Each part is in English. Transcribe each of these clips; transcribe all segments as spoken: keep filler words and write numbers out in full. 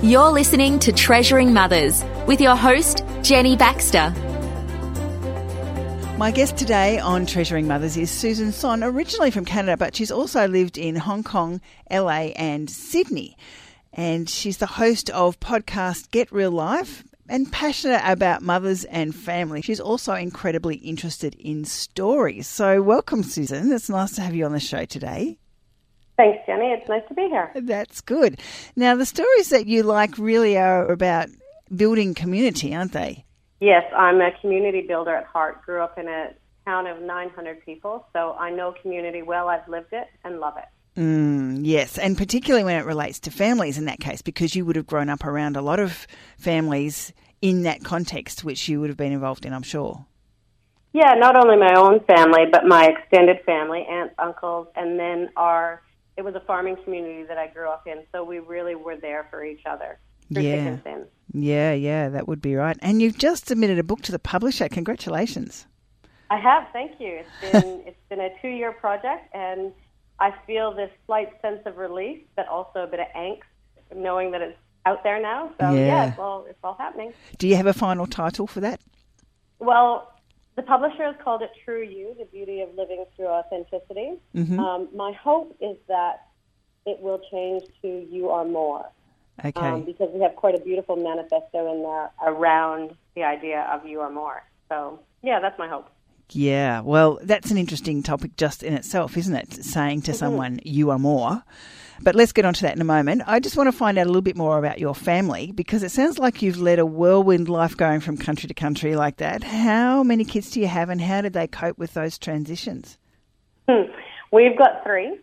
You're listening to Treasuring Mothers with your host, Jenny Baxter. My guest today on Treasuring Mothers is Susan Son, originally from Canada, but she's also lived in Hong Kong, L A and Sydney. And she's the host of podcast Get Real Life and passionate about mothers and family. She's also incredibly interested in stories. So welcome, Susan. It's nice to have you on the show today. Thanks, Jenny. It's nice to be here. That's good. Now, the stories that you like really are about building community, aren't they? Yes, I'm a community builder at heart. Grew up in a town of nine hundred people, so I know community well. I've lived it and love it. Mm, yes, and particularly when it relates to families in that case, because you would have grown up around a lot of families in that context, which you would have been involved in, I'm sure. Yeah, not only my own family, but my extended family, aunts, uncles, and then our... It was a farming community that I grew up in, so we really were there for each other. Through Yeah. thick and thin. Yeah, yeah, that would be right. And you've just submitted a book to the publisher. Congratulations. I have, thank you. It's been it's been a two-year project, and I feel this slight sense of relief, but also a bit of angst, knowing that it's out there now. So, Yeah. yeah, it's all, it's all happening. Do you have a final title for that? Well, the publisher has called it True You, The Beauty of Living Through Authenticity. Mm-hmm. Um, my hope is that it will change to You Are More. Okay. Um, because we have quite a beautiful manifesto in there around the idea of You Are More. So, yeah, that's my hope. Yeah, well, that's an interesting topic just in itself, isn't it? Saying to Mm-hmm. someone, you are more. But let's get on to that in a moment. I just want to find out a little bit more about your family, because it sounds like you've led a whirlwind life going from country to country like that. How many kids do you have, and how did they cope with those transitions? Hmm. We've got three,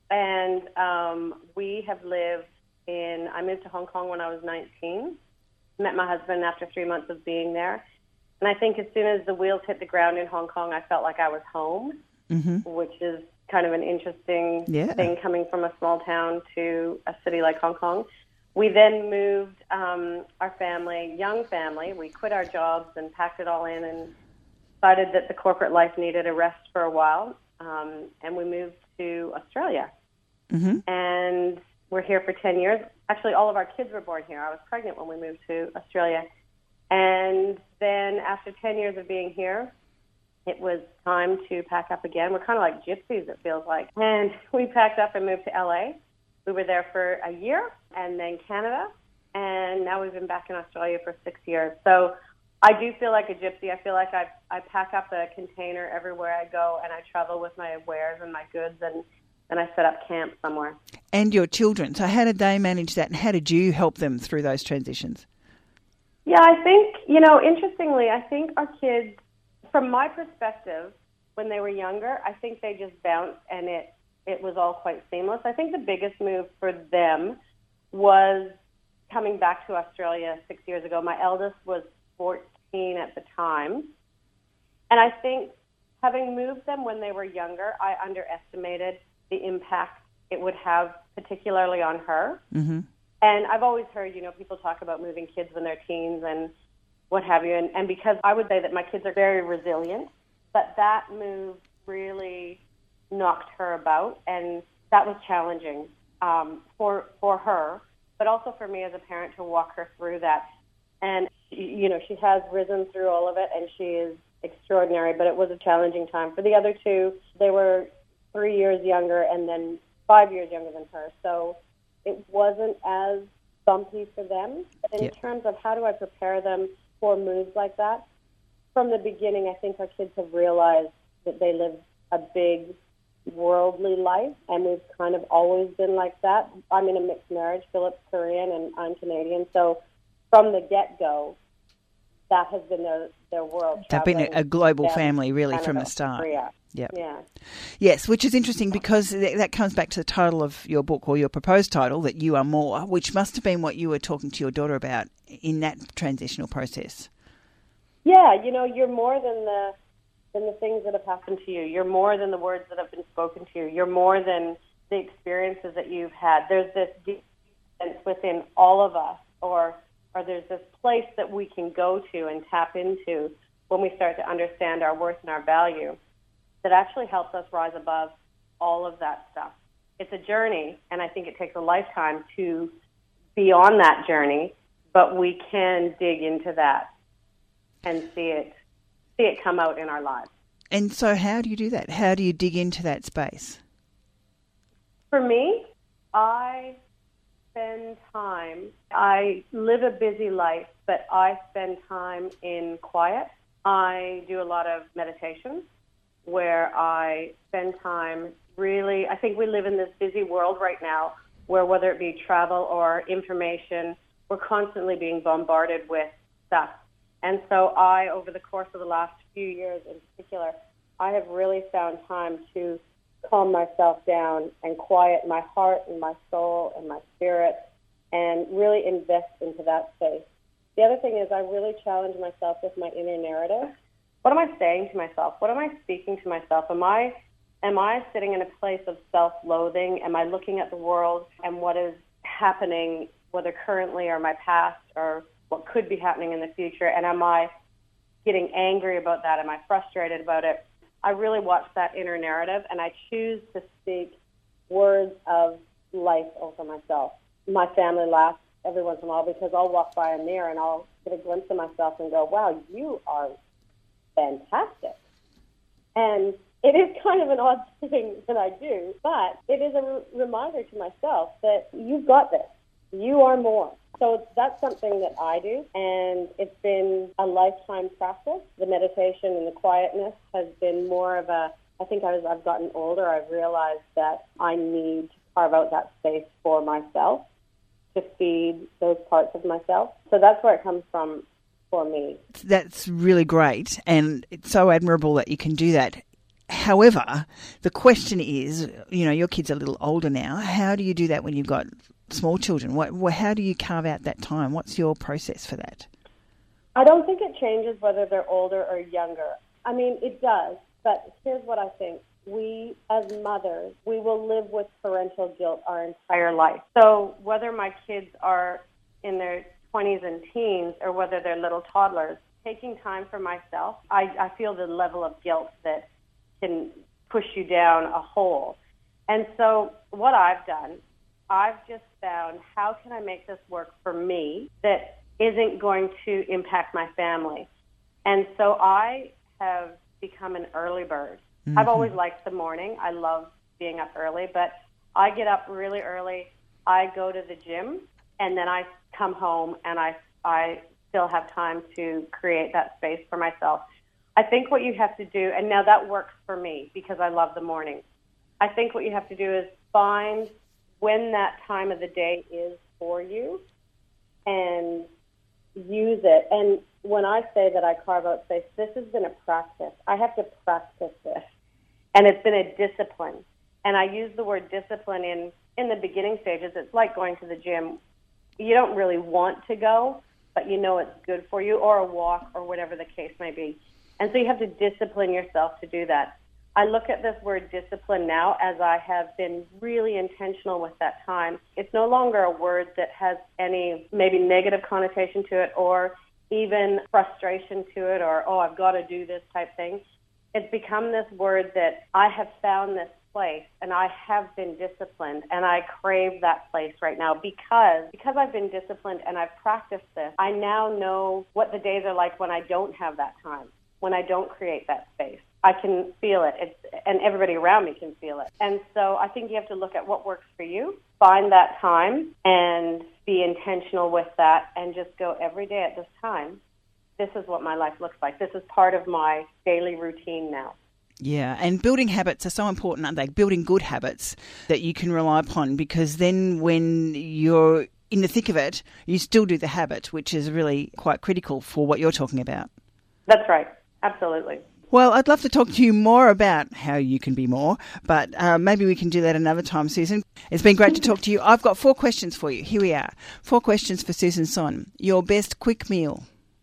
and um, we have lived in, I moved to Hong Kong when I was nineteen, met my husband after three months of being there. And I think as soon as the wheels hit the ground in Hong Kong, I felt like I was home, Mm-hmm. which is kind of an interesting Yeah. thing coming from a small town to a city like Hong Kong. We then moved um, our family, young family, we quit our jobs and packed it all in and decided that the corporate life needed a rest for a while. Um, and we moved to Australia. Mm-hmm. And we're here for ten years. Actually, all of our kids were born here. I was pregnant when we moved to Australia. And then after ten years of being here, it was time to pack up again. We're kind of like gypsies, it feels like. And we packed up and moved to L A. We were there for a year, and then Canada. And now we've been back in Australia for six years. So I do feel like a gypsy. I feel like I I pack up a container everywhere I go, and I travel with my wares and my goods, and and I set up camp somewhere. And your children. So how did they manage that, and how did you help them through those transitions? Yeah, I think, you know, interestingly, I think our kids, from my perspective, when they were younger, I think they just bounced and it, it was all quite seamless. I think the biggest move for them was coming back to Australia six years ago. My eldest was fourteen at the time. And I think having moved them when they were younger, I underestimated the impact it would have, particularly on her. Mm-hmm. And I've always heard, you know, people talk about moving kids when they're teens and what have you. And, and because I would say that my kids are very resilient, but that move really knocked her about. And that was challenging um, for for her, but also for me as a parent to walk her through that. And, you know, she has risen through all of it, and she is extraordinary, but it was a challenging time. For the other two, they were three years younger and then five years younger than her. So it wasn't as bumpy for them. But in Yeah. terms of how do I prepare them for moves like that, from the beginning, I think our kids have realized that they live a big worldly life, and we've kind of always been like that. I'm in a mixed marriage. Philip's Korean, and I'm Canadian. So from the get-go, that has been their, their world. They've been a, a global down family, really, Canada, from the start. Korea. Yep. Yeah. Yes, which is interesting because th- that comes back to the title of your book, or your proposed title, that You Are More, which must have been what you were talking to your daughter about in that transitional process. Yeah, you know, you're more than the than the things that have happened to you. You're more than the words that have been spoken to you. You're more than the experiences that you've had. There's this deep sense within all of us, or or there's this place that we can go to and tap into when we start to understand our worth and our value, that actually helps us rise above all of that stuff. It's a journey, and I think it takes a lifetime to beyond that journey, but we can dig into that and see it see it come out in our lives. And so how do you do that? How do you dig into that space? For me, I spend time, I live a busy life, but I spend time in quiet. I do a lot of meditation where I spend time really, I think we live in this busy world right now where whether it be travel or information, we're constantly being bombarded with stuff. And so I, over the course of the last few years in particular, I have really found time to calm myself down and quiet my heart and my soul and my spirit and really invest into that space. The other thing is I really challenge myself with my inner narrative. What am I saying to myself? What am I speaking to myself? Am I am I sitting in a place of self-loathing? Am I looking at the world and what is happening, whether currently or my past or what could be happening in the future? And am I getting angry about that? Am I frustrated about it? I really watch that inner narrative, and I choose to speak words of life over myself. My family laughs every once in a while because I'll walk by a mirror and I'll get a glimpse of myself and go, wow, you are fantastic. And it is kind of an odd thing that I do, but it is a re- reminder to myself that you've got this. You are more. So that's something that I do, and it's been a lifetime practice. The meditation and the quietness has been more of a, I think as I've gotten older, I've realized that I need to carve out that space for myself to feed those parts of myself. So that's where it comes from for me. That's really great, and it's so admirable that you can do that. However, the question is, you know, your kids are a little older now. How do you do that when you've got small children? What, how do you carve out that time? What's your process for that? I don't think it changes whether they're older or younger. I mean, it does, but here's what I think. We, as mothers, we will live with parental guilt our entire life. So whether my kids are in their twenties and teens or whether they're little toddlers, taking time for myself, I, I feel the level of guilt that can push you down a hole. And so what I've done, I've just found how can I make this work for me that isn't going to impact my family. And so I have become an early bird. Mm-hmm. I've always liked the morning. I love being up early, but I get up really early. I go to the gym, and then I come home, and I, I still have time to create that space for myself. I think what you have to do, and now that works for me because I love the morning. I think what you have to do is find when that time of the day is for you and use it. And when I say that I carve out space, this has been a practice. I have to practice this. And it's been a discipline. And I use the word discipline in, in the beginning stages. It's like going to the gym. You don't really want to go, but you know it's good for you, or a walk, or whatever the case may be. And so you have to discipline yourself to do that. I look at this word discipline now as I have been really intentional with that time. It's no longer a word that has any maybe negative connotation to it or even frustration to it or, oh, I've got to do this type thing. It's become this word that I have found this place and I have been disciplined and I crave that place right now because because I've been disciplined and I've practiced this. I now know what the days are like when I don't have that time, when I don't create that space. I can feel it, it's, and everybody around me can feel it. And so I think you have to look at what works for you, find that time, and be intentional with that, and just go every day at this time. This is what my life looks like. This is part of my daily routine now. Yeah, and building habits are so important, aren't they? Building good habits that you can rely upon, because then when you're in the thick of it, you still do the habit, which is really quite critical for what you're talking about. That's right. Absolutely. Well, I'd love to talk to you more about how you can be more, but uh, maybe we can do that another time, Susan. It's been great to talk to you. I've got four questions for you. Here we are. Four questions for Susan Son. Your best quick meal?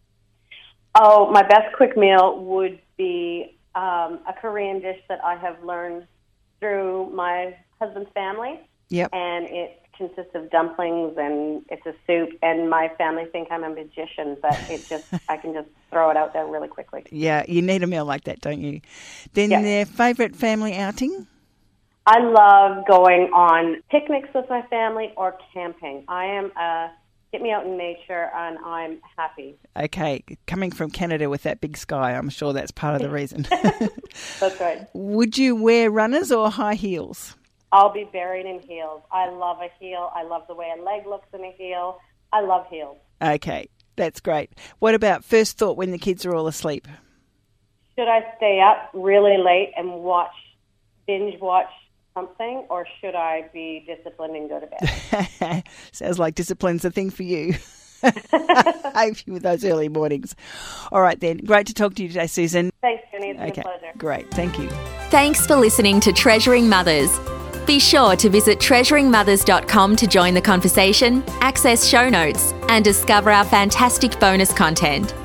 Oh, my best quick meal would be um, a Korean dish that I have learned through my husband's family. Yep. And it consists of dumplings and it's a soup, and my family think I'm a magician, but it just I can just throw it out there really quickly. Yeah, you need a meal like that, don't you? Then yeah. Their favourite family outing? I love going on picnics with my family or camping. I am a get me out in nature and I'm happy. Okay, coming from Canada with that big sky, I'm sure that's part of the reason. That's right. Would you wear runners or high heels? I'll be buried in heels. I love a heel. I love the way a leg looks in a heel. I love heels. Okay, that's great. What about first thought when the kids are all asleep? Should I stay up really late and watch, binge watch something, or should I be disciplined and go to bed? Sounds like discipline's the thing for you. With those early mornings. All right then, great to talk to you today, Susan. Thanks, Jenny. It's been okay, a pleasure. Great, thank you. Thanks for listening to Treasuring Mothers. Be sure to visit treasuring mothers dot com to join the conversation, access show notes, and discover our fantastic bonus content.